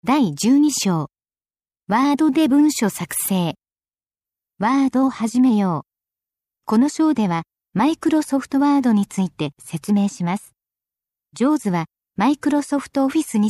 第12章。ワードで文書作成。ワードを始めよう。この章では、マイクロソフトワードについて説明します。JAWS は、マイクロソフトオフィス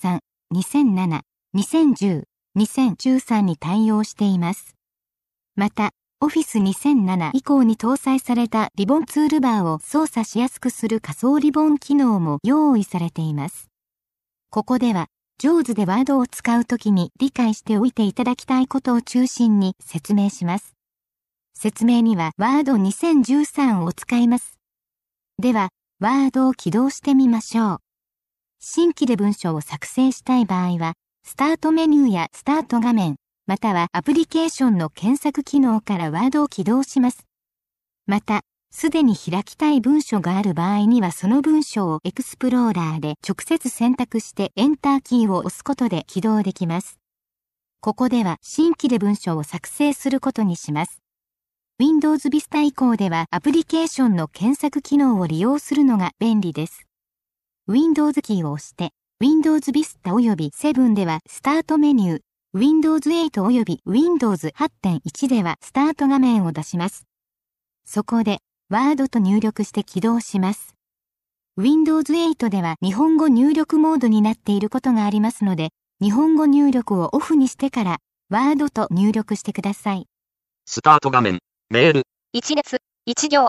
2003、2007、2010、2013に対応しています。また、Office 2007以降に搭載されたリボンツールバーを操作しやすくする仮想リボン機能も用意されています。ここでは、JAWS でワードを使うときに理解しておいていただきたいことを中心に説明します。説明には Word 2013を使います。では、Word を起動してみましょう。新規で文章を作成したい場合は、スタートメニューやスタート画面、またはアプリケーションの検索機能から Word を起動します。また、すでに開きたい文書がある場合にはその文章をエクスプローラーで直接選択してエンターキーを押すことで起動できます。ここでは新規で文章を作成することにします。Windows Vista 以降ではアプリケーションの検索機能を利用するのが便利です。Windows キーを押して Windows Vista および7ではスタートメニュー、Windows 8および Windows 8.1 ではスタート画面を出します。そこでワードと入力して起動します。Windows 8では日本語入力モードになっていることがありますので、日本語入力をオフにしてからワードと入力してください。 スタート画面、メール。 1列、1行。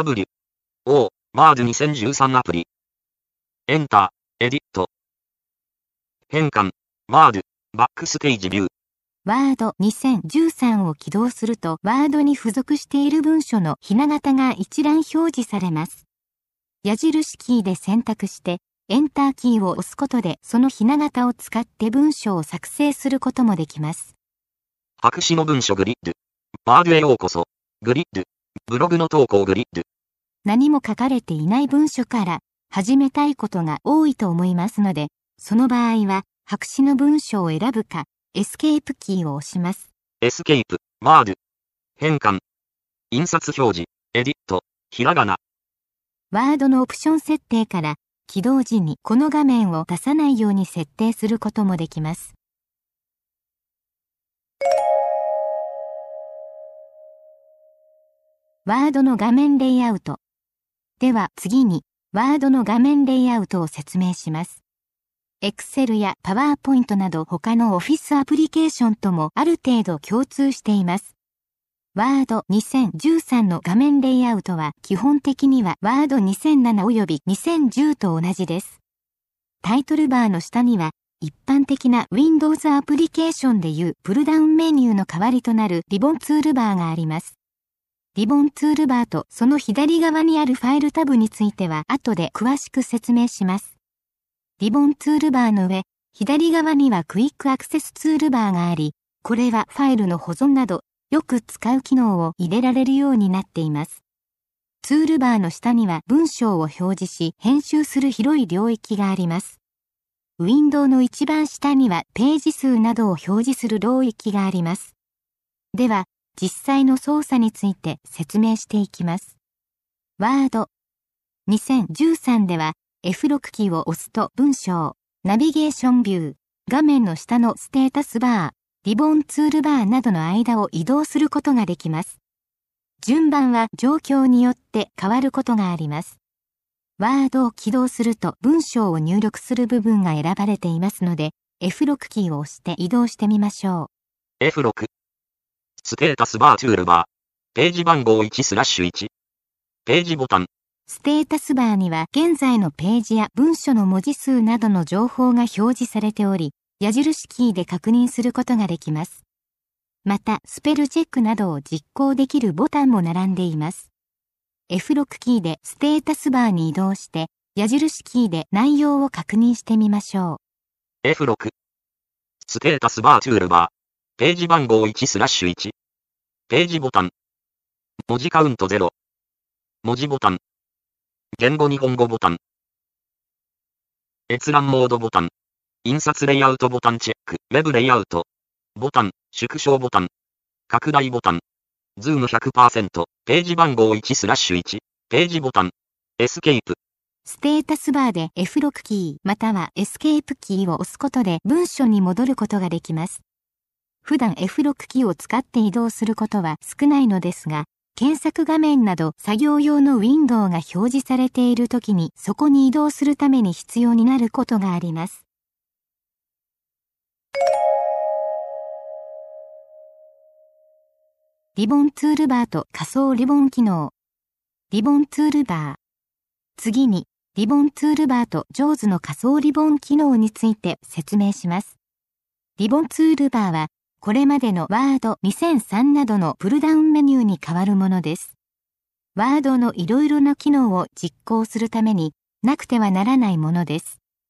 W、O、Word 2013アプリ。エンター、エディット。変換、Word、バックステージビュー。 Word 2013を起動すると Word に付属している文書のひな形が一覧表示されます。矢印キーで選択してエンターキーを押すことでそのひな形を使って文章を作成することもできます。 白紙の文書グリッド。Word へようこそ。グリッド。ブログの投稿グリッド。 何も書かれていない文書から始めたいことが多いと思いますので、その場合は白紙の文書を選ぶか、エスケープキーを押します。 エスケープ、Word。変換。印刷表示、エディット、ひらがな。 Word のオプション設定から起動時にこの画面を出さないように設定することもできます。Word の画面レイアウト。では次に Word の画面レイアウトを説明します。Excel や PowerPoint など他の Office アプリケーションともある程度共通しています。Word 2013の画面レイアウトは基本的には Word 2007および2010と同じです。タイトルバーの下には一般的な Windows アプリケーションでいうプルダウンメニューの代わりとなるリボンツールバーがあります。リボンツールバーとその左側にあるファイルタブについては後で詳しく説明します。リボンツールバーの上、左側にはクイックアクセスツールバーがあり、これはファイルの保存など、よく使う機能を入れられるようになっています。ツールバーの下には文章を表示し、編集する広い領域があります。ウィンドウの一番下にはページ数などを表示する領域があります。では、実際の操作について説明していきます。Word 2013では、F6 キーを押すと文章、ナビゲーションビュー、画面の下のステータスバー、リボンツールバーなどの間を移動することができます。順番は状況によって変わることがあります。Word を起動すると文章を入力する部分が選ばれていますので、F6 キーを押して移動してみましょう。F6。ステータスバーツールバー。ページ番号1/1。ページボタン。 ステータスバーには現在のページや文書の文字数などの情報が表示されており、矢印キーで確認することができます。また、スペルチェックなどを実行できるボタンも並んでいます。F6 キーでステータスバーに移動して、矢印キーで内容を確認してみましょう。F6。ステータスバーツールバー。ページ番号1/1。ページボタン。文字カウント0。文字ボタン。言語日本語ボタン。閲覧モードボタン。印刷レイアウトボタンチェック。ウェブレイアウト。ボタン。縮小ボタン。拡大ボタン。ズーム 100%。ページ番号1/1。ページボタン。エスケープ。 ステータスバーで F6 キーまたはエスケープキーを押すことで文書に戻ることができます。普段 F6 キーを使って移動することは少ないのですが、検索画面など作業用のウィンドウが表示されているときにそこに移動するために必要になることがあります。リボンツールバーと仮想リボン機能。リボンツールバー。次に、リボンツールバーとJAWSの仮想リボン機能について説明します。リボンツールバーは、これまでの Word 2003などのプルダウンメニューに代わるものです。Word のいろいろな機能を実行するためになくてはならないものです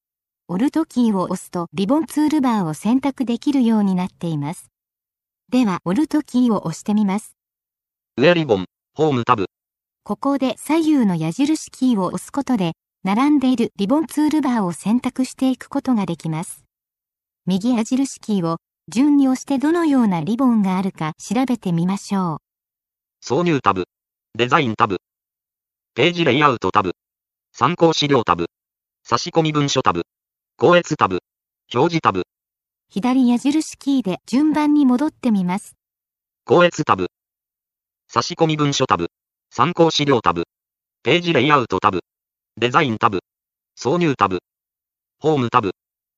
。Alt キーを押すとリボンツールバーを選択できるようになっています。では、Alt キーを押してみます。 上リボン、ホームタブ。 ここで左右の矢印キーを押すことで、並んでいるリボンツールバーを選択していくことができます。右矢印キーを順に押してどのようなリボンがあるか調べてみましょう。 挿入タブ、デザインタブ、ページレイアウトタブ、参考資料タブ、差し込み文書タブ、校閲タブ、表示タブ。 左矢印キーで順番に戻ってみます。 校閲タブ、差し込み文書タブ、参考資料タブ、ページレイアウトタブ、デザインタブ、挿入タブ、ホームタブ。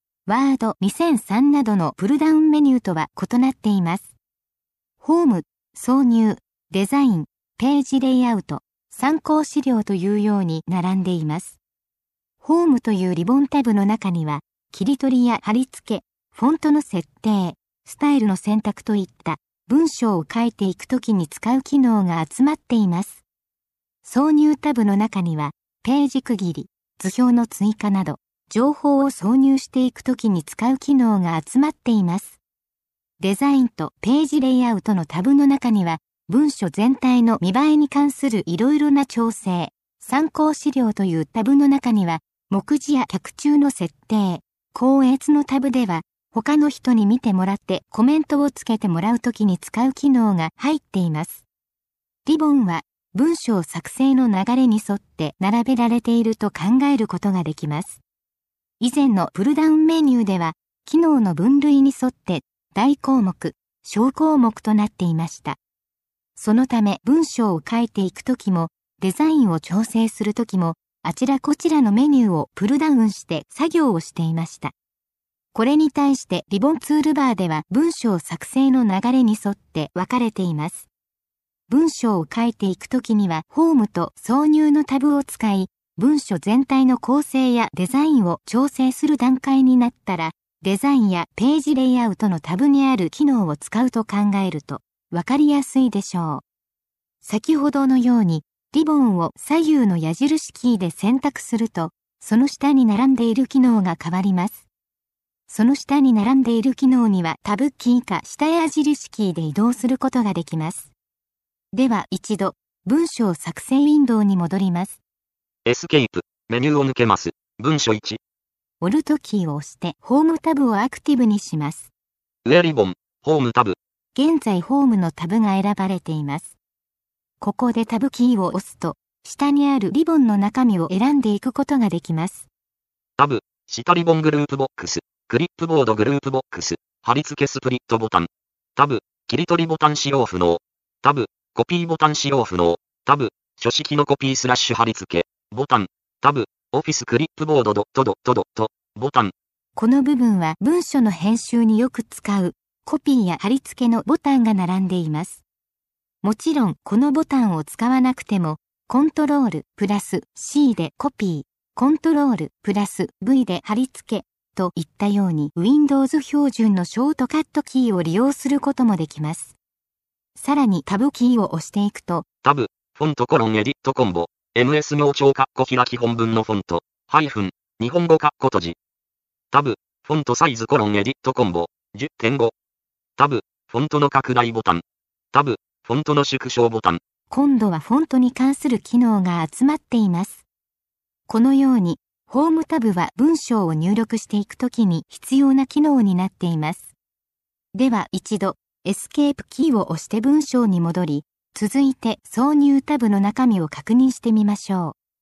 Word 2003などのプルダウンメニューとは異なっています。ホーム、挿入、デザイン、ページレイアウト、参考資料というように並んでいます。ホームというリボンタブの中には、切り取りや貼り付け、フォントの設定、スタイルの選択といった文章を書いていくときに使う機能が集まっています。挿入タブの中には、ページ区切り、図表の追加など、情報を挿入していくときに使う機能が集まっています。デザインとページレイアウトのタブの中には、文書全体の見栄えに関するいろいろな調整、参考資料というタブの中には、目次や脚注の設定、校閲のタブでは、他の人に見てもらってコメントをつけてもらうときに使う機能が入っています。リボンは文章作成の流れに沿って並べられていると考えることができます。以前のプルダウンメニューでは機能の分類に沿って大項目、小項目となっていました。そのため文章を書いていくときもデザインを調整するときもあちらこちらのメニューをプルダウンして作業をしていました。これに対してリボンツールバーでは文章作成の流れに沿って分かれています。文章を書いていくときにはホームと挿入のタブを使い、文書全体の構成やデザインを調整する段階になったら、デザインやページレイアウトのタブにある機能を使うと考えると分かりやすいでしょう。先ほどのようにリボンを左右の矢印キーで選択すると、その下に並んでいる機能が変わります。その下に並んでいる機能にはタブキーか下矢印キーで移動することができます。では一度、文章作成ウィンドウに戻ります。 エスケープ、メニューを抜けます。文書1。 Altキーを押してホームタブをアクティブにします。 上リボン、ホームタブ。 現在ホームのタブが選ばれています。ここでタブキーを押すと、下にあるリボンの中身を選んでいくことができます。 タブ、下リボングループボックス。クリップボードグループボックス、貼り付けスプリットボタン。タブ、切り取りボタン使用不能。タブ、コピーボタン使用不能。タブ、書式のコピースラッシュ貼り付け。ボタン。タブ、オフィスクリップボードドットドットドット。ボタン。 この部分は文書の編集によく使うコピーや貼り付けのボタンが並んでいます。もちろんこのボタンを使わなくても、コントロールプラス C でコピー、コントロールプラス V で貼り付け、といったように Windows 標準のショートカットキーを利用することもできます。さらにタブキーを押していくと、 タブ、フォントコロンエディットコンボ、MS 明朝カッコ開き本文のフォント、ハイフン、日本語カッコ閉じ。タブ、フォントサイズコロンエディットコンボ、10.5。タブ、フォントの拡大ボタン。タブ、フォントの縮小ボタン。 今度はフォントに関する機能が集まっています。このように、ホームタブは文章を入力していくときに必要な機能になっています。では一度、エスケープキーを押して文章に戻り、続いて挿入タブの中身を確認してみましょう。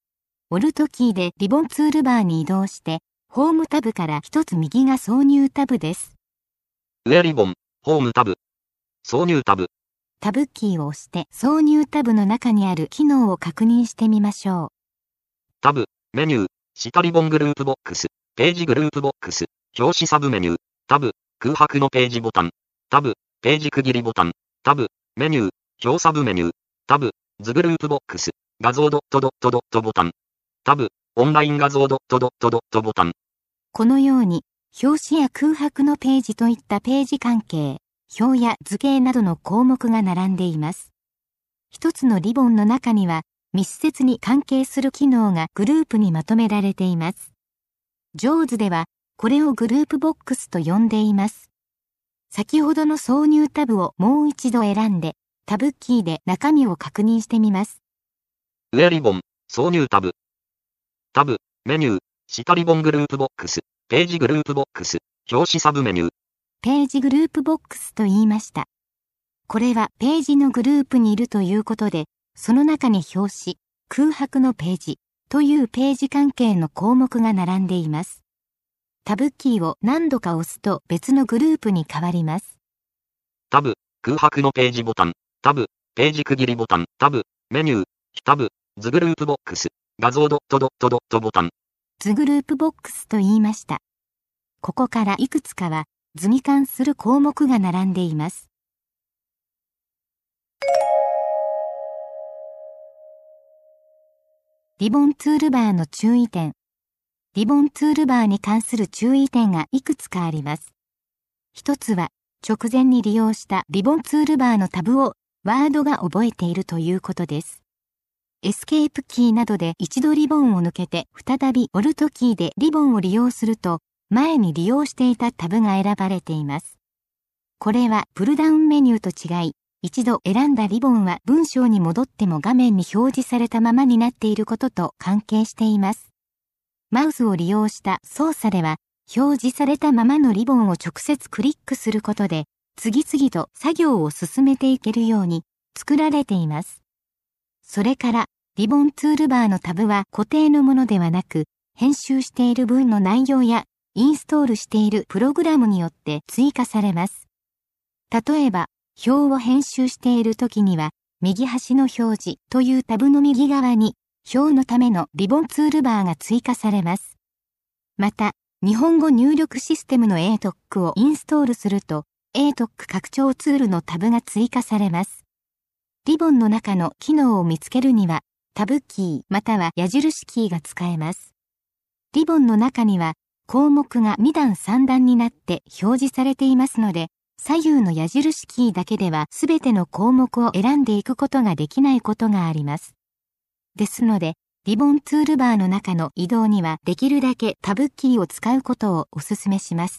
オルトキーでリボンツールバーに移動して、ホームタブから一つ右が挿入タブです。 上リボン、ホームタブ、挿入タブ。 タブキーを押して挿入タブの中にある機能を確認してみましょう。 タブ、メニュー、下リボングループボックス、ページグループボックス、表紙サブメニュー、タブ、空白のページボタン、タブ、ページ区切りボタン、タブ、メニュー、表サブメニュー、タブ、図グループボックス、画像ドットドットドットボタン、タブ、オンライン画像ドットドットドットボタン。 このように、表紙や空白のページといったページ関係、表や図形などの項目が並んでいます。一つのリボンの中には、密接に関係する機能がグループにまとめられています。JAWSでは、これをグループボックスと呼んでいます。先ほどの挿入タブをもう一度選んで、タブキーで中身を確認してみます。 上リボン、挿入タブ。タブ、メニュー、下リボングループボックス、ページグループボックス、表紙サブメニュー。 ページグループボックスと言いました。これはページのグループにいるということで、その中に表紙、空白のページというページ関係の項目が並んでいます。タブキーを何度か押すと別のグループに変わります。 タブ、空白のページボタン、タブ、ページ区切りボタン、タブ、メニュー、タブ、図グループボックス、画像ドットドットドットボタン。 図グループボックスと言いました。ここからいくつかは図に関する項目が並んでいます。リボンツールバーの注意点。リボンツールバーに関する注意点がいくつかあります。一つは、直前に利用したリボンツールバーのタブをワードが覚えているということです。エスケープキーなどで一度リボンを抜けて再びオルトキーでリボンを利用すると前に利用していたタブが選ばれています。これはプルダウンメニューと違い、一度選んだリボンは文章に戻っても画面に表示されたままになっていることと関係しています。マウスを利用した操作では、表示されたままのリボンを直接クリックすることで、次々と作業を進めていけるように作られています。それから、リボンツールバーのタブは固定のものではなく、編集している文の内容やインストールしているプログラムによって追加されます。例えば、表を編集しているときには、右端の表示というタブの右側に、表のためのリボンツールバーが追加されます。また、日本語入力システムの ATOC をインストールすると、ATOC 拡張ツールのタブが追加されます。リボンの中の機能を見つけるには、タブキーまたは矢印キーが使えます。リボンの中には、項目が2段3段になって表示されていますので、左右の矢印キーだけではすべての項目を選んでいくことができないことがあります。ですので、リボンツールバーの中の移動にはできるだけタブキーを使うことをお勧めします。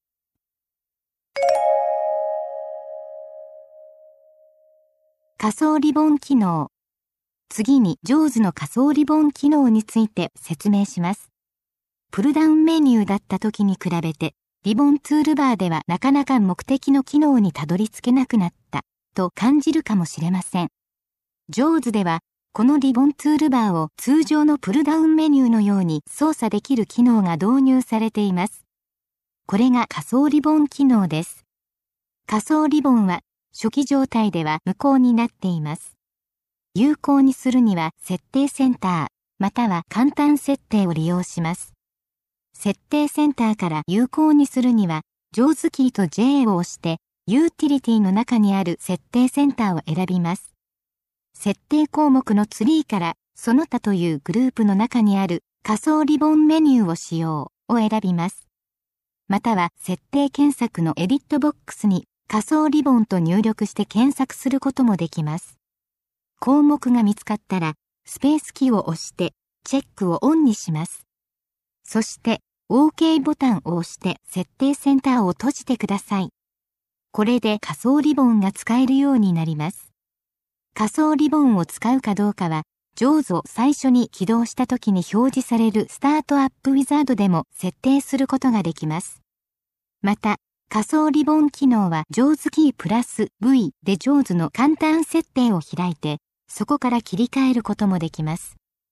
仮想リボン機能。次に JAWS の仮想リボン機能について説明します。プルダウンメニューだった時に比べて、リボンツールバーではなかなか目的の機能にたどり着けなくなったと感じるかもしれません。JAWS ではこのリボンツールバーを通常のプルダウンメニューのように操作できる機能が導入されています。これが仮想リボン機能です。仮想リボンは初期状態では無効になっています。有効にするには設定センターまたは簡単設定を利用します。設定センターから有効にするには、JAWSキーと J を押して、ユーティリティの中にある設定センターを選びます。設定項目のツリーから、その他というグループの中にある仮想リボンメニューを使用を選びます。または、設定検索のエディットボックスに仮想リボンと入力して検索することもできます。項目が見つかったら、スペースキーを押して、チェックをオンにします。そして、OK ボタンを押して設定センターを閉じてください。これで仮想リボンが使えるようになります。仮想リボンを使うかどうかは、JAWSを最初に起動した時に表示されるスタートアップウィザードでも設定することができます。また、仮想リボン機能は JAWS キープラス V で JAWS の簡単設定を開いて、そこから切り替えることもできます。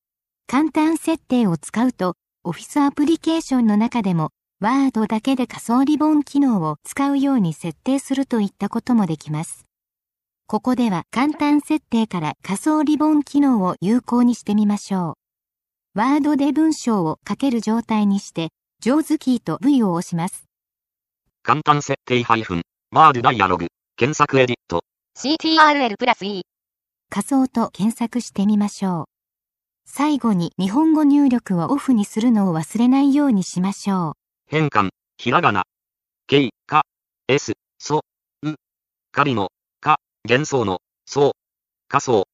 簡単設定を使うと、オフィスアプリケーションの中でも、ワードだけで仮想リボン機能を使うように設定するといったこともできます。ここでは簡単設定から仮想リボン機能を有効にしてみましょう。ワードで文章を書ける状態にして、上手キーと V を押します。 簡単設定ワードダイアログ、検索エディット。 CTRL+E。 仮想と検索してみましょう。最後に日本語入力をオフにするのを忘れないようにしましょう。 変換、ひらがな。けい、か、す、そ、う。仮の、か、幻想の、そう。仮想。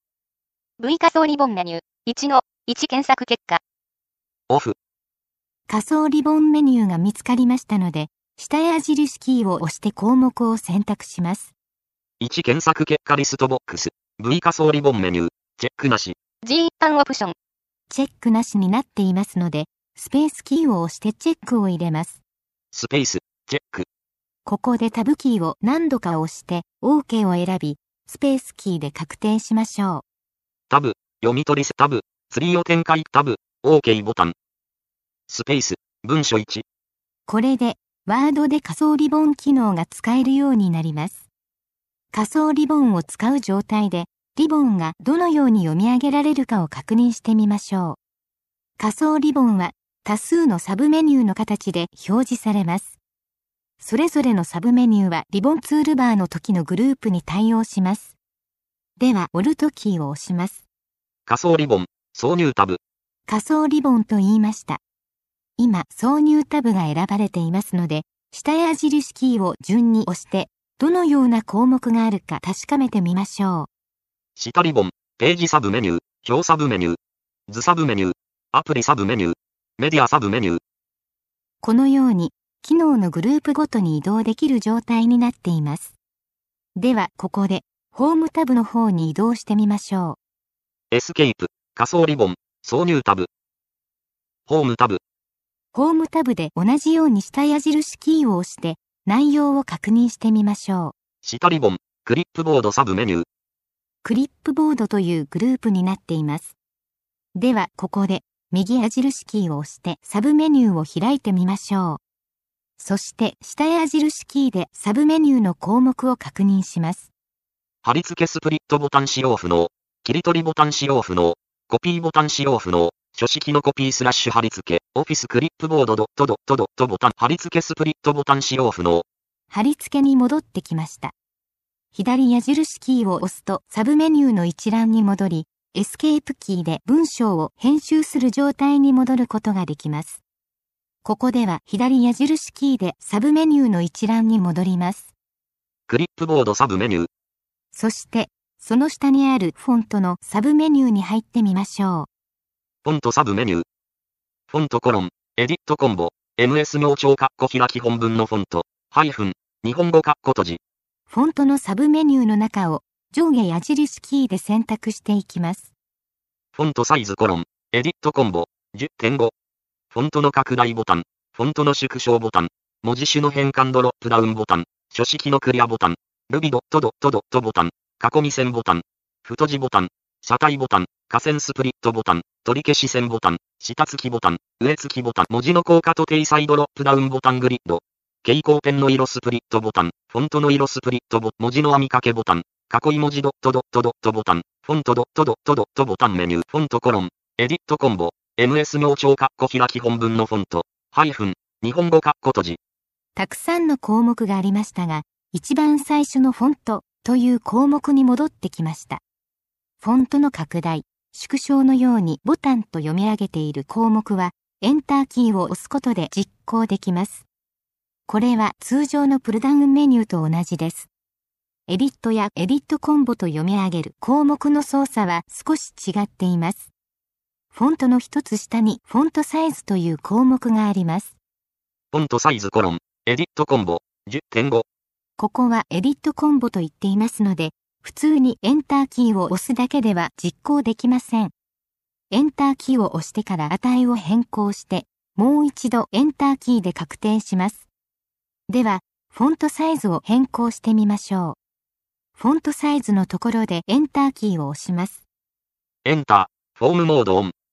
V 仮想リボンメニュー、1検索結果。 オフ。 仮想リボンメニューが見つかりましたので、下矢印キーを押して項目を選択します。 1検索結果リストボックス。V 仮想リボンメニュー、チェックなし。 G 一般オプション。 チェックなしになっていますので、スペースキーを押してチェックを入れます。 スペース、チェック。 ここでタブキーを何度か押して OK を選び、スペースキーで確定しましょう。 タブ、読み取りタブ、ツリーを展開タブ、OK ボタン。スペース、文書1。 これで、ワードで仮想リボン機能が使えるようになります。仮想リボンを使う状態で、リボンがどのように読み上げられるかを確認してみましょう。仮想リボンは多数のサブメニューの形で表示されます。それぞれのサブメニューはリボンツールバーの時のグループに対応します。では、オルトキーを押します。 仮想リボン、挿入タブ。 仮想リボンと言いました。今、挿入タブが選ばれていますので、下矢印キーを順に押して、どのような項目があるか確かめてみましょう。 下リボン、ページサブメニュー、表サブメニュー、図サブメニュー、アプリサブメニュー、メディアサブメニュー。 このように、機能のグループごとに移動できる状態になっています。では、ここで、ホームタブの方に移動してみましょう。エスケープ、仮想リボン、挿入タブ。ホームタブ。 ホームタブで同じように下矢印キーを押して、内容を確認してみましょう。 下リボン、クリップボードサブメニュー。 クリップボードというグループになっています。では、ここで、右矢印キーを押してサブメニューを開いてみましょう。そして、下矢印キーでサブメニューの項目を確認します。 貼り付けスプリットボタン使用不能。切り取りボタン使用不能。コピーボタン使用不能。書式のコピースラッシュ貼り付け。オフィスクリップボードドットドットドットボタン。貼り付けスプリットボタン使用不能。 貼り付けに戻ってきました。左矢印キーを押すとサブメニューの一覧に戻り、エスケープキーで文章を編集する状態に戻ることができます。ここでは左矢印キーでサブメニューの一覧に戻ります。 クリップボードサブメニュー。 そして、その下にあるフォントのサブメニューに入ってみましょう。 フォントサブメニュー。フォントコロン、エディットコンボ、MS 明朝括弧開き本文のフォント、ハイフン、日本語括弧閉じ。 フォントのサブメニューの中を上下矢印キーで選択していきます。 フォントサイズコロン、エディットコンボ、10.5。フォントの拡大ボタン、フォントの縮小ボタン、文字種の変換ドロップダウンボタン、書式のクリアボタン、ルビドットドットドットボタン、囲み線ボタン、太字ボタン、車体ボタン、下線スプリットボタン、取り消し線ボタン、下付きボタン、上付きボタン、文字の効果と体裁ドロップダウンボタングリッド、蛍光ペンの色スプリットボタン、フォントの色スプリットボタン、文字の編み掛けボタン、囲い文字ドットドットドットボタン、フォントドットドットドットボタンメニュー、フォントコロン、エディットコンボ、MS 明朝括弧開き本文のフォント、ハイフン、日本語括弧閉じ。 たくさんの項目がありましたが、一番最初のフォントという項目に戻ってきました。フォントの拡大、縮小のようにボタンと読み上げている項目は、エンターキーを押すことで実行できます。これは通常のプルダウンメニューと同じです。エディットやエディットコンボと読み上げる項目の操作は少し違っています。フォントの一つ下にフォントサイズという項目があります。 フォントサイズコロン、エディットコンボ、10.5。 ここはエディットコンボと言っていますので、普通にエンターキーを押すだけでは実行できません。エンターキーを押してから値を変更して、もう一度エンターキーで確定します。では、フォントサイズを変更してみましょう。フォントサイズのところでエンターキーを押します。 エンター、フォームモードオン、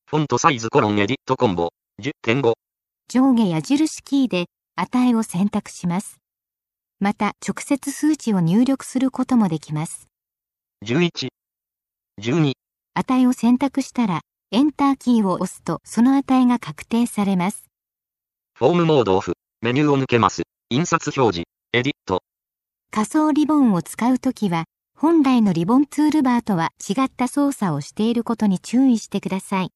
フォントサイズエディットコンボ 10.5。 上下矢印キーで値を選択します。また直接数値を入力することもできます。 11、12。 値を選択したらエンターキーを押すとその値が確定されます。 フォームモードオフ。メニューを抜けます。印刷表示。エディット。 仮想リボンを使うときは、本来のリボンツールバーとは違った操作をしていることに注意してください。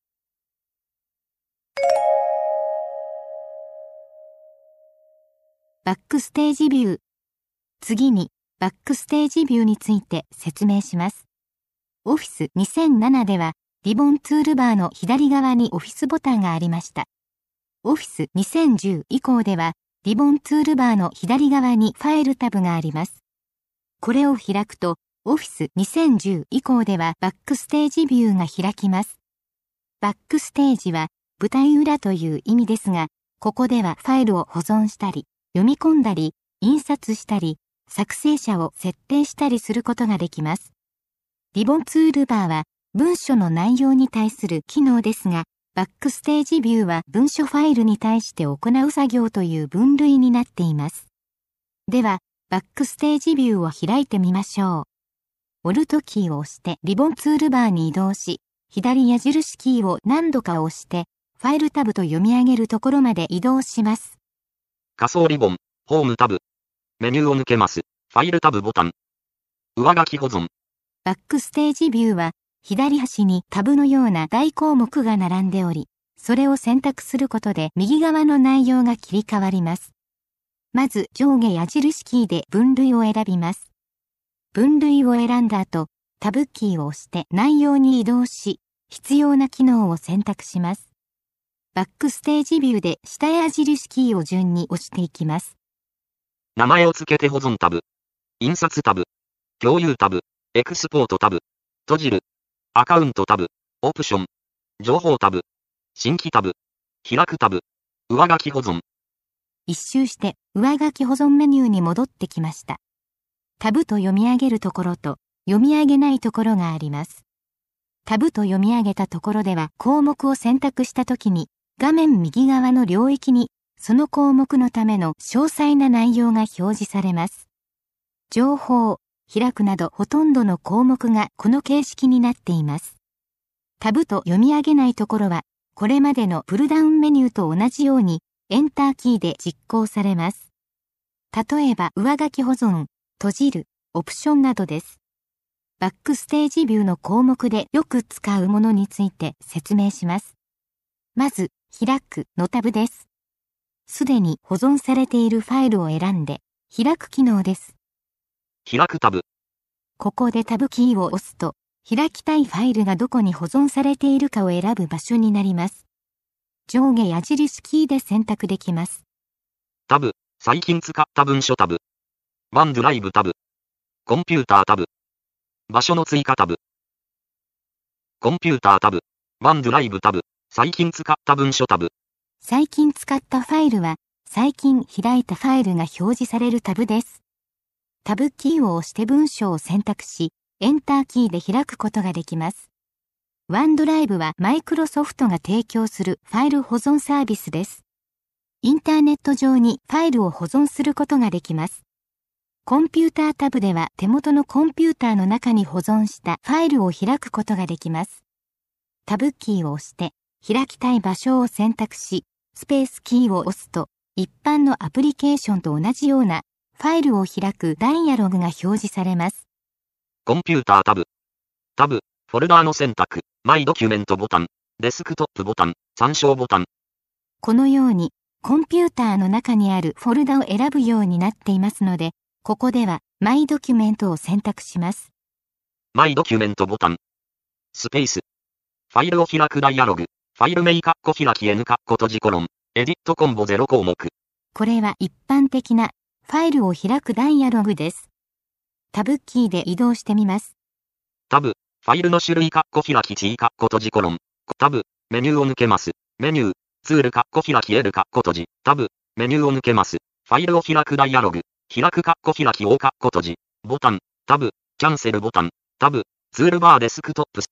バックステージビュー。次に、バックステージビューについて説明します。オフィス2007では、リボンツールバーの左側にオフィスボタンがありました。オフィス2010以降では、リボンツールバーの左側にファイルタブがあります。これを開くと、オフィス2010以降ではバックステージビューが開きます。バックステージは舞台裏という意味ですが、ここではファイルを保存したり、読み込んだり、印刷したり、作成者を設定したりすることができます。リボンツールバーは文書の内容に対する機能ですが、バックステージビューは文書ファイルに対して行う作業という分類になっています。では、バックステージビューを開いてみましょう。オルトキーを押してリボンツールバーに移動し、左矢印キーを何度か押して、ファイルタブと読み上げるところまで移動します。 仮想リボン、ホームタブ。メニューを抜けます。ファイルタブボタン。上書き保存。 バックステージビューは、左端にタブのような大項目が並んでおり、それを選択することで右側の内容が切り替わります。まず上下矢印キーで分類を選びます。分類を選んだ後、タブキーを押して内容に移動し、必要な機能を選択します。バックステージビューで下矢印キーを順に押していきます。 名前を付けて保存タブ。印刷タブ。共有タブ。エクスポートタブ。閉じる。アカウントタブ。オプション。情報タブ。新規タブ。開くタブ。上書き保存。 一周して上書き保存メニューに戻ってきました。タブと読み上げるところと読み上げないところがあります。タブと読み上げたところでは項目を選択したときに画面右側の領域にその項目のための詳細な内容が表示されます。情報、開くなどほとんどの項目がこの形式になっています。タブと読み上げないところはこれまでのプルダウンメニューと同じようにエンターキーで実行されます。例えば上書き保存、閉じる、オプションなどです。バックステージビューの項目でよく使うものについて説明します。まず、開くのタブです。すでに保存されているファイルを選んで、開く機能です。 開くタブ。 ここでタブキーを押すと、開きたいファイルがどこに保存されているかを選ぶ場所になります。上下矢印キーで選択できます。 タブ、最近使った文書タブ。ワンドライブタブ。コンピュータータブ。場所の追加タブ。コンピュータータブ。ワンドライブタブ。最近使った文書タブ。 最近使ったファイルは、最近開いたファイルが表示されるタブです。タブキーを押して文章を選択し、エンターキーで開くことができます。ワンドライブはマイクロソフトが提供するファイル保存サービスです。インターネット上にファイルを保存することができます。コンピュータータブでは手元のコンピューターの中に保存したファイルを開くことができます。タブキーを押して開きたい場所を選択し、スペースキーを押すと一般のアプリケーションと同じようなファイルを開くダイアログが表示されます。 コンピュータータブ。タブ、フォルダーの選択、マイドキュメントボタン、デスクトップボタン、参照ボタン。 このようにコンピューターの中にあるフォルダを選ぶようになっていますので、ここではマイドキュメントを選択します。 マイドキュメントボタン。スペース。ファイルを開くダイアログ。ファイル名開き N 閉じコロン。エディットコンボ0項目。 これは一般的なファイルを開くダイアログです。タブキーで移動してみます。 タブ、ファイルの種類開き T 閉じコロン。タブ、メニューを抜けます。メニュー、ツール開き L 閉じ。タブ、メニューを抜けます。ファイルを開くダイアログ。開く開き O 閉じ。ボタン、タブ、キャンセルボタン、タブ、ツールバーデスクトップタブ、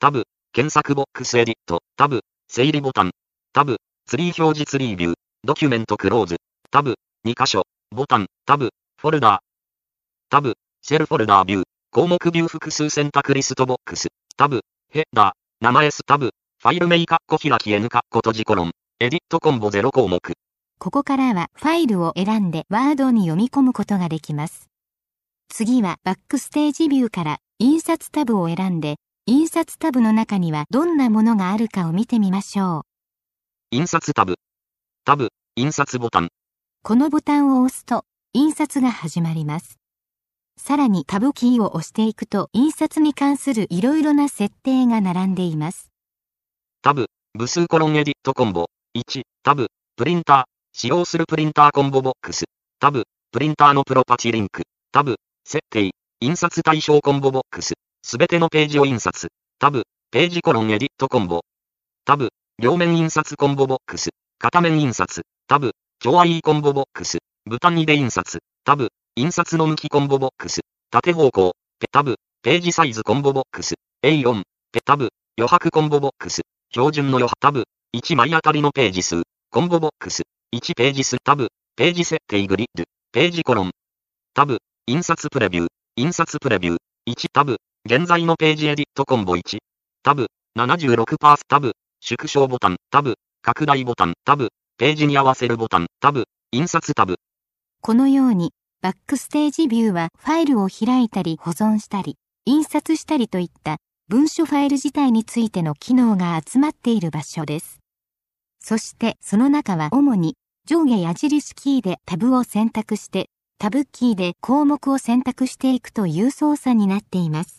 検索ボックスエディット、タブ、整理ボタン、タブ、ツリー表示ツリービュー、ドキュメントクローズ、タブ、2箇所、ボタン、タブ、フォルダー、タブ、シェルフォルダービュー、項目ビュー複数選択リストボックス、タブ、ヘッダー、名前タブ、ファイル名開き N 閉じコロン、エディットコンボ0項目。 ここからはファイルを選んでワードに読み込むことができます。次はバックステージビューから印刷タブを選んで、印刷タブの中にはどんなものがあるかを見てみましょう。 印刷タブ。タブ、印刷ボタン。 このボタンを押すと印刷が始まります。さらにタブキーを押していくと印刷に関するいろいろな設定が並んでいます。 タブ、部数コロンエディットコンボ。1、タブ、プリンター。使用するプリンターコンボボックス。タブ、プリンターのプロパティリンク。タブ、設定。印刷対象コンボボックス。すべてのページを印刷。タブ、ページコロンエディットコンボ。タブ、両面印刷コンボボックス。片面印刷。タブ、超 IE コンボボックス。ボタン2で印刷。タブ、印刷の向きコンボボックス。縦方向。タブ、ページサイズコンボボックス。A4。タブ、余白コンボボックス。標準の余白。タブ、1枚あたりのページ数。コンボボックス。1ページ数。タブ、ページ設定グリッド。ページコロン。タブ、印刷プレビュー。印刷プレビュー。1タブ、現在のページエディットコンボ1。タブ、76%タブ、縮小ボタン。タブ、拡大ボタン。タブ、ページに合わせるボタン。タブ、印刷タブ。 このように、バックステージビューはファイルを開いたり保存したり、印刷したりといった文書ファイル自体についての機能が集まっている場所です。そしてその中は主に上下矢印キーでタブを選択して、タブキーで項目を選択していくという操作になっています。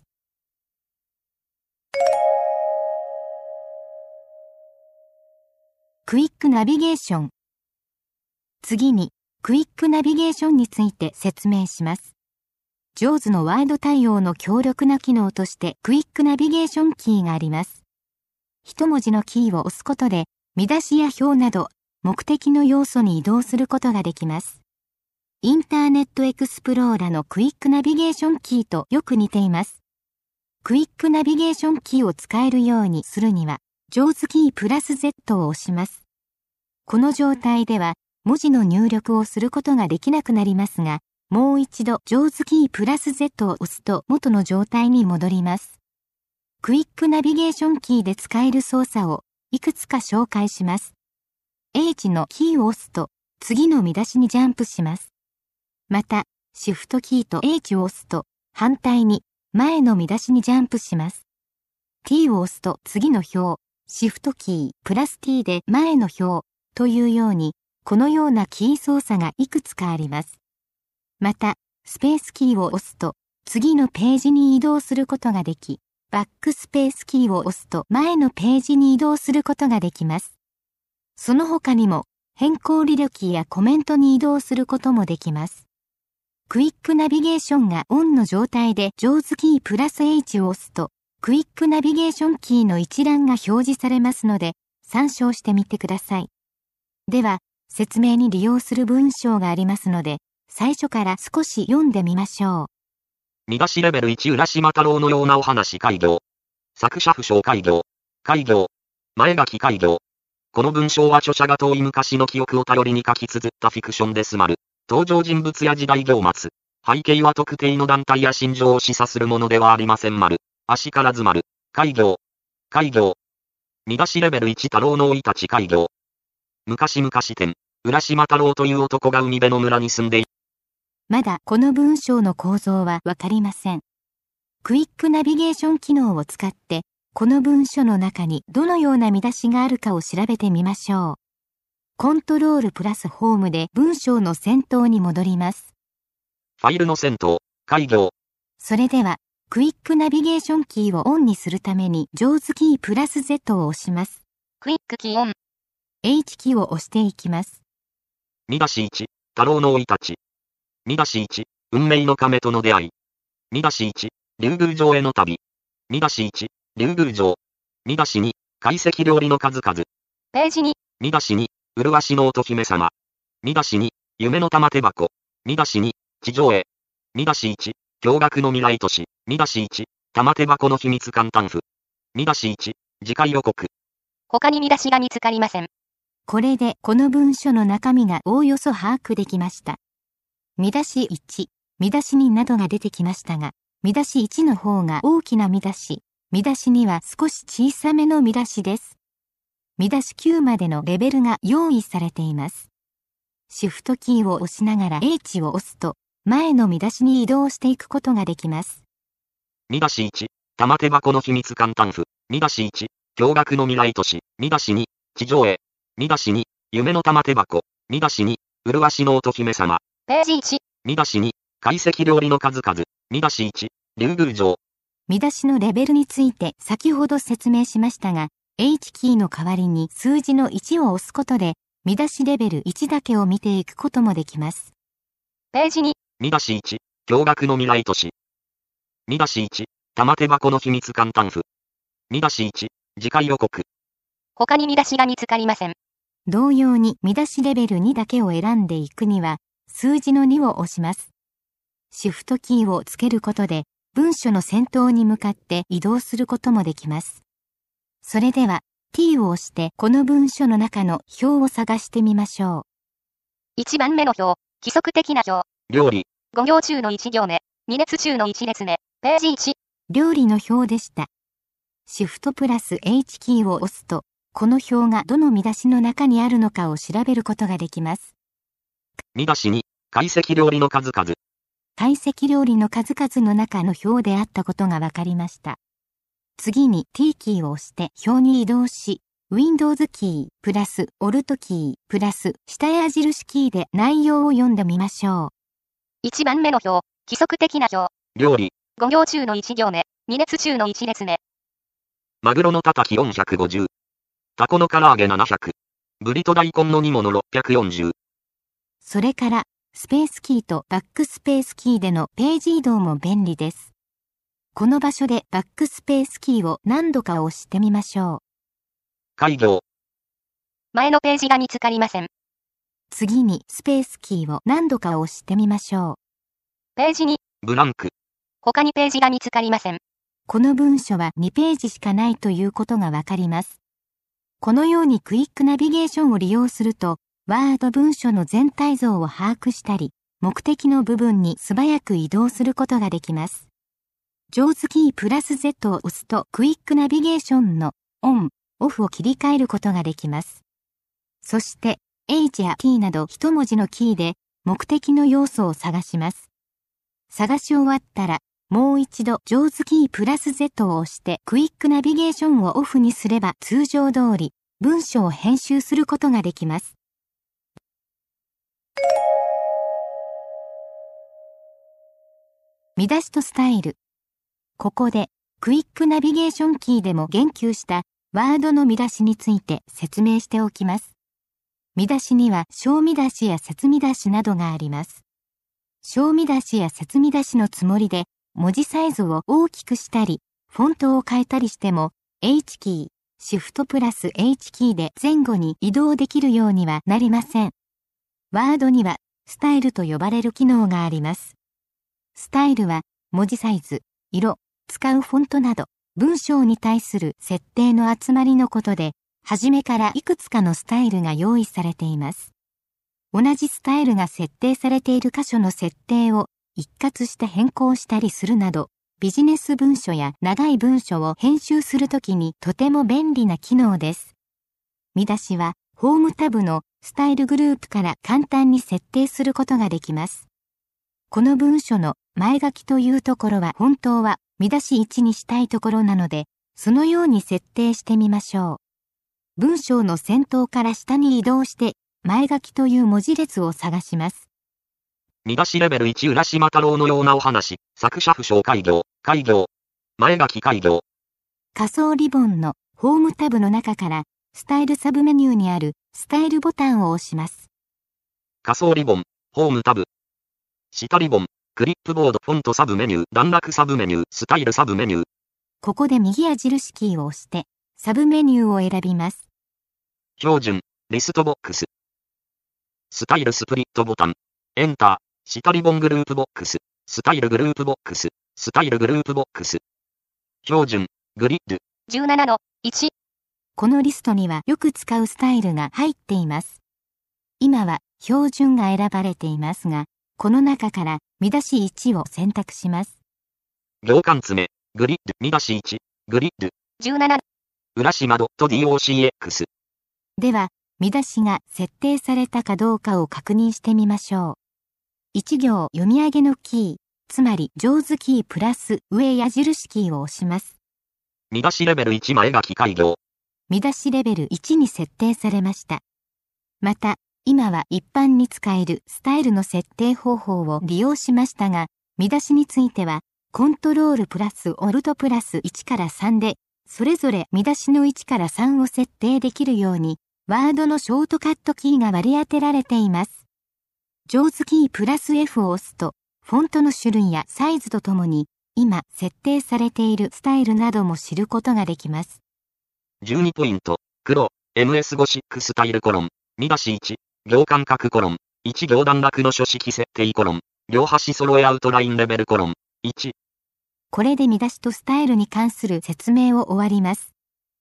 クイックナビゲーション。次に、クイックナビゲーションについて説明します。JAWSのワード対応の強力な機能としてクイックナビゲーションキーがあります。一文字のキーを押すことで、見出しや表など目的の要素に移動することができます。インターネットエクスプローラのクイックナビゲーションキーとよく似ています。クイックナビゲーションキーを使えるようにするには、JAWSキープラス Z を押します。この状態では、文字の入力をすることができなくなりますが、もう一度JAWSキープラス Z を押すと元の状態に戻ります。クイックナビゲーションキーで使える操作をいくつか紹介します。H のキーを押すと次の見出しにジャンプします。また、シフトキーと H を押すと反対に前の見出しにジャンプします。T を押すと次の表、シフトキープラス T で前の表というように、このようなキー操作がいくつかあります。また、スペースキーを押すと次のページに移動することができ、バックスペースキーを押すと前のページに移動することができます。その他にも変更履歴やコメントに移動することもできます。クイックナビゲーションがオンの状態でJAWSキープラス H を押すとクイックナビゲーションキーの一覧が表示されますので参照してみてください。では、説明に利用する文章がありますので、最初から少し読んでみましょう。 見出しレベル1浦島太郎のようなお話開業。作者不詳開業。開業。前書き開業。この文章は著者が遠い昔の記憶を頼りに書き綴ったフィクションです。登場人物や時代行末。背景は特定の団体や心情を示唆するものではありません。足からず開業。開業。見出しレベル1太郎の生い立ち開業。昔々天、浦島太郎という男が海辺の村に住んでいる。 まだこの文章の構造はわかりません。クイックナビゲーション機能を使って、この文書の中にどのような見出しがあるかを調べてみましょう。コントロールプラスホームで文章の先頭に戻ります。 ファイルの先頭、開業。 それでは、クイックナビゲーションキーをオンにするためにJAWSキープラス Z を押します。 クイックキーオン。 H キーを押していきます。 見出し1、太郎の生い立ち。見出し1、運命の亀との出会い。見出し1、竜宮城への旅。見出し1、竜宮城。見出し2、懐石料理の数々。 ページ2。 見出し2、麗しの乙姫様。見出し2、夢の玉手箱。見出し2、地上絵。見出し1、驚愕の未来都市。見出し1、玉手箱の秘密簡単譜。 見出し1、次回予告。 他に見出しが見つかりません。 これでこの文書の中身がおおよそ把握できました。見出し1、見出し2などが出てきましたが、見出し1の方が大きな見出し、見出し2は少し小さめの見出しです。見出し9までのレベルが用意されています。シフトキーを押しながら H を押すと、前の見出しに移動していくことができます。 見出し1、玉手箱の秘密簡単譜。見出し1、驚愕の未来都市。見出し2、地上絵。見出し2、夢の玉手箱。見出し2、麗しの乙姫様。 ページ1。 見出し2、懐石料理の数々。見出し1、竜宮城。 見出しのレベルについて先ほど説明しましたが、H キーの代わりに数字の1を押すことで、見出しレベル1だけを見ていくこともできます。 ページ2。 見出し1、驚愕の未来都市。見出し1、玉手箱の秘密簡単譜。見出し1、次回予告。 他に見出しが見つかりません。 同様に見出しレベル2だけを選んでいくには、数字の2を押します。シフトキーをつけることで、文書の先頭に向かって移動することもできます。それでは、T を押してこの文書の中の表を探してみましょう。1番目の表、規則的な表。 料理。 5行中の1行目、2列中の1列目、ページ1。 料理の表でした。シフトプラス H キーを押すと、この表がどの見出しの中にあるのかを調べることができます。 見出し2、懐石料理の数々。 懐石料理の数々の中の表であったことが分かりました。次に T キーを押して表に移動し、Windows キープラス Alt キープラス下矢印キーで内容を読んでみましょう。1番目の表、規則的な表。 料理。 5行中の1行目、2列中の1列目。 マグロのたたき450。タコの唐揚げ700。ブリと大根の煮物640。 それから、スペースキーとバックスペースキーでのページ移動も便利です。この場所でバックスペースキーを何度か押してみましょう。 開業。 前のページが見つかりません。 次にスペースキーを何度か押してみましょう。 ページ2。 ブランク。 他にページが見つかりません。 この文書は2ページしかないということがわかります。このようにクイックナビゲーションを利用すると、ワード文書の全体像を把握したり、目的の部分に素早く移動することができます。上手キープラス Z を押すとクイックナビゲーションのオン、オフを切り替えることができます。そして H や T など一文字のキーで目的の要素を探します。探し終わったらもう一度上手キープラス Z を押してクイックナビゲーションをオフにすれば通常通り文章を編集することができます。見出しとスタイル。ここでクイックナビゲーションキーでも言及したワードの見出しについて説明しておきます。見出しには小見出しや節見出しなどがあります。小見出しや節見出しのつもりで文字サイズを大きくしたり、フォントを変えたりしても H キー、シフトプラス H キーで前後に移動できるようにはなりません。ワードにはスタイルと呼ばれる機能があります。スタイルは文字サイズ、色、使うフォントなど文章に対する設定の集まりのことで、初めからいくつかのスタイルが用意されています。同じスタイルが設定されている箇所の設定を一括して変更したりするなど、ビジネス文書や長い文書を編集するときにとても便利な機能です。見出しはホームタブのスタイルグループから簡単に設定することができます。この文書の前書きというところは本当は見出し1にしたいところなので、そのように設定してみましょう。文章の先頭から下に移動して、前書きという文字列を探します。 見出しレベル1浦島太郎のようなお話、作者不詳開業、開業。前書き開業。 仮想リボンのホームタブの中から、スタイルサブメニューにあるスタイルボタンを押します。 仮想リボン、ホームタブ。下リボン。クリップボードフォントサブメニュー、段落サブメニュー、スタイルサブメニュー。 ここで右矢印キーを押して、サブメニューを選びます。 標準、リストボックス。スタイルスプリットボタン。エンター、下リボングループボックス。スタイルグループボックス。スタイルグループボックス。標準、グリッド、 17の1。 このリストにはよく使うスタイルが入っています。今は標準が選ばれていますが、この中から見出し1を選択します。 行間詰め、グリッド、見出し1、グリッド。 17。 浦島 .docx。 では、見出しが設定されたかどうかを確認してみましょう。1行読み上げのキー、つまり上手キープラス上矢印キーを押します。 見出しレベル1前書き改行。 見出しレベル1に設定されました。また、今は一般に使えるスタイルの設定方法を利用しましたが、見出しについては、コントロールプラスオルトプラス1から3で、それぞれ見出しの1から3を設定できるように、ワードのショートカットキーが割り当てられています。上手キープラス F を押すと、フォントの種類やサイズとともに、今設定されているスタイルなども知ることができます。 12ポイント、黒、MS ゴシックスタイルコロン、見出し1、行間隔コロン、1行段落の書式設定コロン、両端揃えアウトラインレベルコロン、1。 これで見出しとスタイルに関する説明を終わります。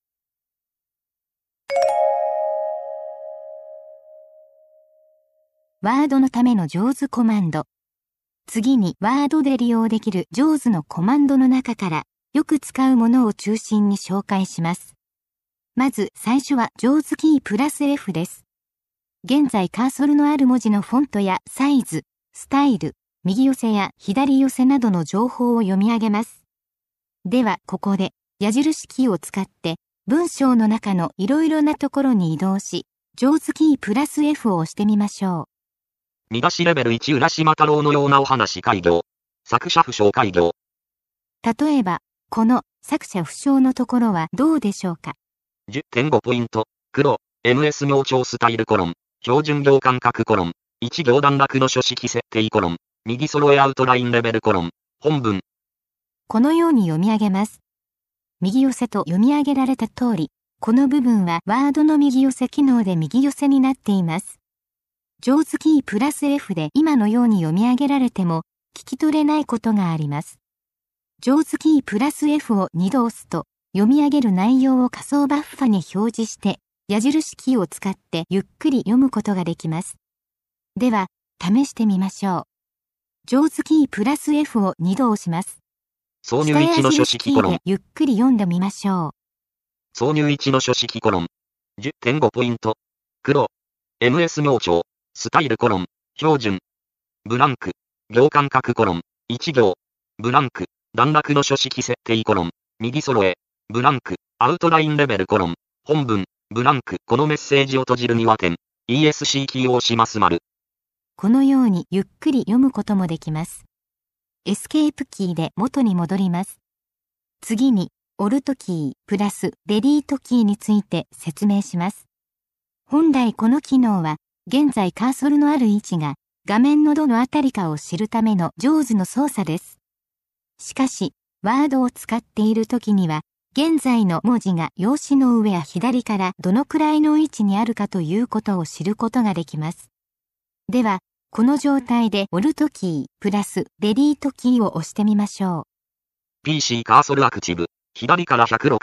ワードのための上手コマンド。次にワードで利用できる上手のコマンドの中からよく使うものを中心に紹介します。まず最初は上手キープラス F です。現在カーソルのある文字のフォントやサイズ、スタイル、右寄せや左寄せなどの情報を読み上げます。ではここで矢印キーを使って文章の中のいろいろなところに移動し、上手キープラス F を押してみましょう。 見出しレベル1浦島太郎のようなお話改行。作者不詳改行。 例えば、この作者不詳のところはどうでしょうか。 10.5 ポイント。黒、MS 明朝スタイルコロン。標準行間隔コロン。1行段落の書式設定コロン。右揃えアウトラインレベルコロン。本文。 このように読み上げます。右寄せと読み上げられた通り、この部分はワードの右寄せ機能で右寄せになっています。上手キープラス F で今のように読み上げられても聞き取れないことがあります。上手キープラス F を2度押すと読み上げる内容を仮想バッファに表示して矢印キーを使ってゆっくり読むことができます。では試してみましょう。上手キープラス F を2度押します。 挿入1の書式コロン。 ゆっくり読んでみましょう。挿入1の書式コロン。10.5 ポイント。黒。MS 明朝。スタイルコロン。標準。ブランク。行間隔コロン。1行。ブランク。段落の書式設定コロン。右揃え。ブランク。アウトラインレベルコロン。本文。ブランク。このメッセージを閉じるには点。ESC キーを押します丸。 このようにゆっくり読むこともできます。エスケープキーで元に戻ります。次に、オルトキープラスデリートキーについて説明します。本来この機能は、現在カーソルのある位置が画面のどのあたりかを知るための上手の操作です。しかし、ワードを使っているときには、現在の文字が用紙の上や左からどのくらいの位置にあるかということを知ることができます。では、この状態でオルトキープラスデリートキーを押してみましょう。 PC カーソルアクティブ。左から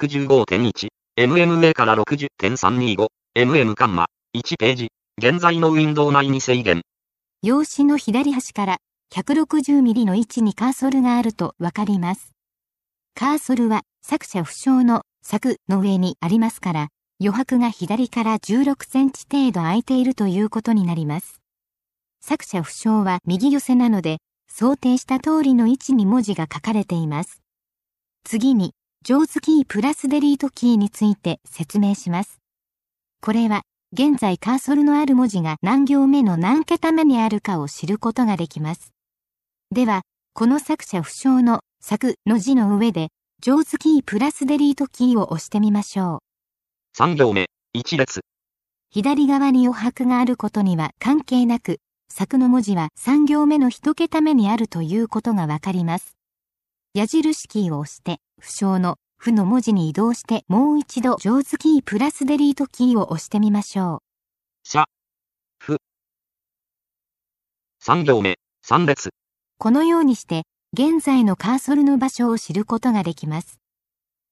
165.1。MMA から 60.325。MM カンマ。1ページ。現在のウィンドウ内に制限。 用紙の左端から160ミリの位置にカーソルがあるとわかります。カーソルは作者不詳の作の上にありますから、余白が左から16センチ程度空いているということになります。作者不詳は右寄せなので、想定した通りの位置に文字が書かれています。次に、上手キープラスデリートキーについて説明します。これは、現在カーソルのある文字が何行目の何桁目にあるかを知ることができます。では、この作者不詳の作の字の上で、上手キープラスデリートキーを押してみましょう。 3行目、1列。 左側に余白があることには関係なく、作の文字は3行目の1桁目にあるということがわかります。矢印キーを押して、不詳の不の文字に移動してもう一度上手キープラスデリートキーを押してみましょう。 不。3行目、3列。 このようにして、現在のカーソルの場所を知ることができます。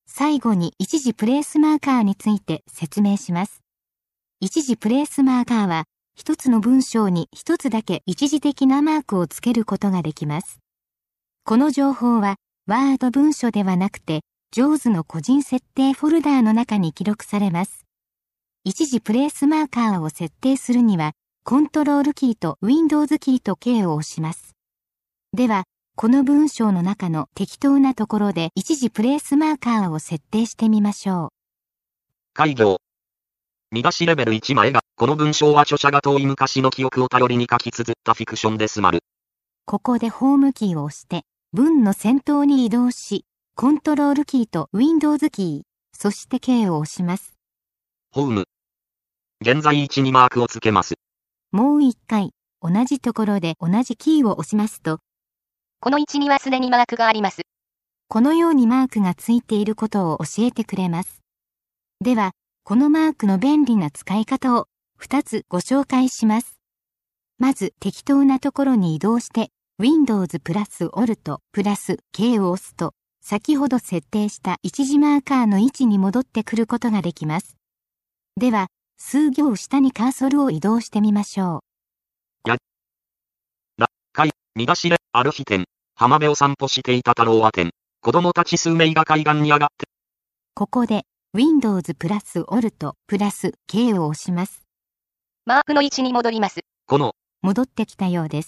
最後に一時プレースマーカーについて説明します。一時プレースマーカーは、一つの文章に一つだけ一時的なマークをつけることができます。この情報は、ワード文書ではなくて、JAWS の個人設定フォルダーの中に記録されます。一時プレースマーカーを設定するには、コントロールキーと Windows キーと K を押します。では、この文章の中の適当なところで一時プレースマーカーを設定してみましょう。 開業。見出しレベル1前が、この文章は著者が遠い昔の記憶を頼りに書き綴ったフィクションです丸。 ここでホームキーを押して、文の先頭に移動し、コントロールキーと Windows キー、そして K を押します。 ホーム。現在位置にマークをつけます。 もう一回、同じところで同じキーを押しますと、 この位置にはすでにマークがあります。 このようにマークがついていることを教えてくれます。では、このマークの便利な使い方を2つご紹介します。まず適当なところに移動して Windows プラス Alt プラス K を押すと先ほど設定した一時マーカーの位置に戻ってくることができます。では、数行下にカーソルを移動してみましょう。 見出しで、ある日店、浜辺を散歩していた太郎は店、子供たち数名が海岸に上がって。 ここで、Windows プラス Alt プラス K を押します。 マークの位置に戻ります。 戻ってきたようです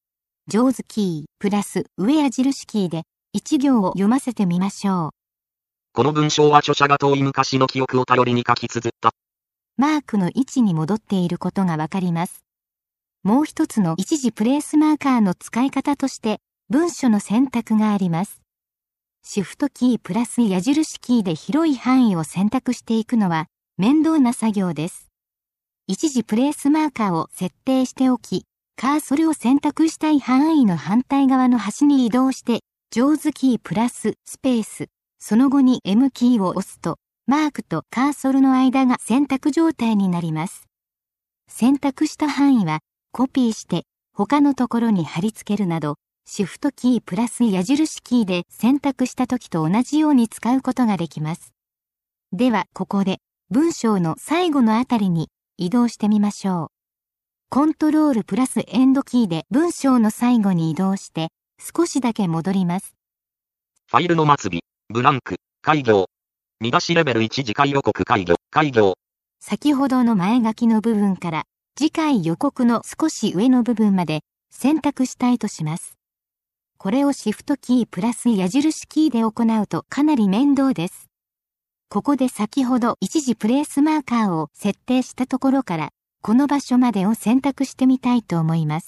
。JAWSキープラス上矢印キーで一行を読ませてみましょう。 この文章は著者が遠い昔の記憶を頼りに書き綴った。 マークの位置に戻っていることがわかります。もう一つの一時プレースマーカーの使い方として文書の選択があります。シフトキープラス矢印キーで広い範囲を選択していくのは面倒な作業です。一時プレースマーカーを設定しておき、カーソルを選択したい範囲の反対側の端に移動して、JAWSキープラススペース、その後に M キーを押すと、マークとカーソルの間が選択状態になります。選択した範囲はコピーして他のところに貼り付けるなど、シフトキープラス矢印キーで選択した時と同じように使うことができます。ではここで文章の最後のあたりに移動してみましょう。コントロールプラスエンドキーで文章の最後に移動して少しだけ戻ります。 ファイルの末尾、ブランク、開業。見出しレベル1次回予告開業。 先ほどの前書きの部分から次回予告の少し上の部分まで選択したいとします。これをシフトキープラス矢印キーで行うとかなり面倒です。ここで先ほど一時プレースマーカーを設定したところからこの場所までを選択してみたいと思います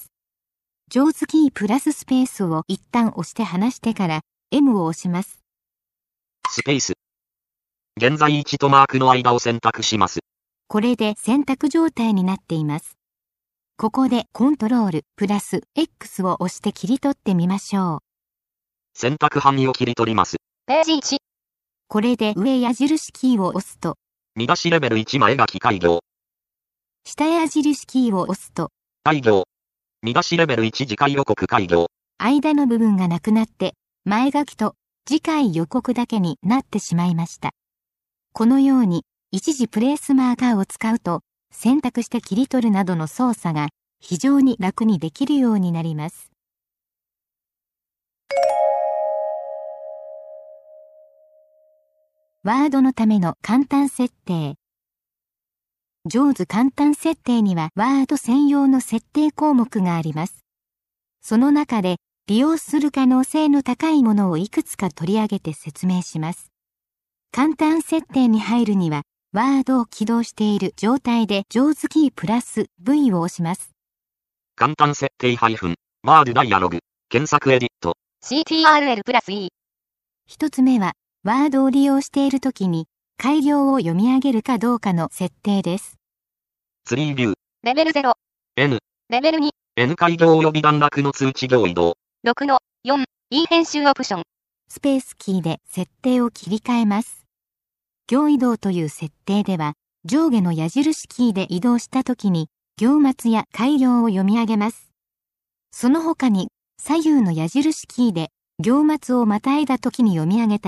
。JAWSキープラススペースを一旦押して離してから M を押します。 スペース。現在位置とマークの間を選択します。 これで選択状態になっています。ここでコントロールプラス X を押して切り取ってみましょう。 選択範囲を切り取ります。 ページ1。 これで上矢印キーを押すと、 見出しレベル1前書き開業。 下矢印キーを押すと、 開業。見出しレベル1次回予告開業。 間の部分がなくなって、前書きと次回予告だけになってしまいました。このように、一時プレースマーカーを使うと、選択して切り取るなどの操作が非常に楽にできるようになります。ワードのための簡単設定。JAWS簡単設定にはワード専用の設定項目があります。その中で利用する可能性の高いものをいくつか取り上げて説明します。簡単設定に入るには、ワードを起動している状態で JAWSキープラス V を押します。 簡単設定ワードダイアログ、検索エディット。 CTRL プラス E。 一つ目は、ワードを利用しているときに、改行を読み上げるかどうかの設定です。 ツリービュー。 レベル0。 N。 レベル2。 N 改行及び段落の通知行移動。 6の4。E 編集オプション。 スペースキーで設定を切り替えます。行移動という設定では、上下の矢印キーで移動したときに、行末や改行を読み上げます。その他に、左右の矢印キーで、行末をまたいだときに読み上げたり、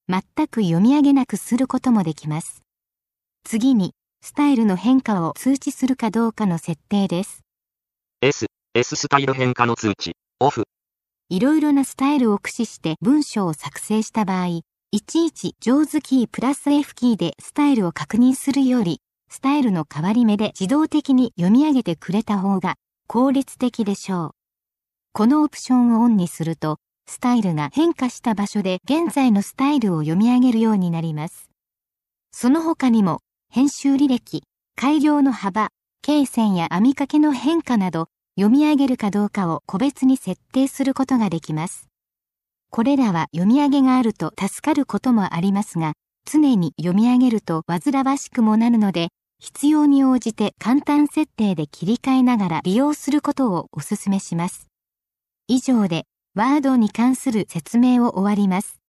全く読み上げなくすることもできます。次に、スタイルの変化を通知するかどうかの設定です。 S スタイル変化の通知、オフ。 いろいろなスタイルを駆使して文章を作成した場合、いちいち上手キープラス F キーでスタイルを確認するより、スタイルの変わり目で自動的に読み上げてくれた方が効率的でしょう。このオプションをオンにすると、スタイルが変化した場所で現在のスタイルを読み上げるようになります。その他にも、編集履歴、改行の幅、罫線や網掛けの変化など、読み上げるかどうかを個別に設定することができます。これらは読み上げがあると助かることもありますが、常に読み上げると煩わしくもなるので、必要に応じて簡単設定で切り替えながら利用することをお勧めします。以上で、ワードに関する説明を終わります。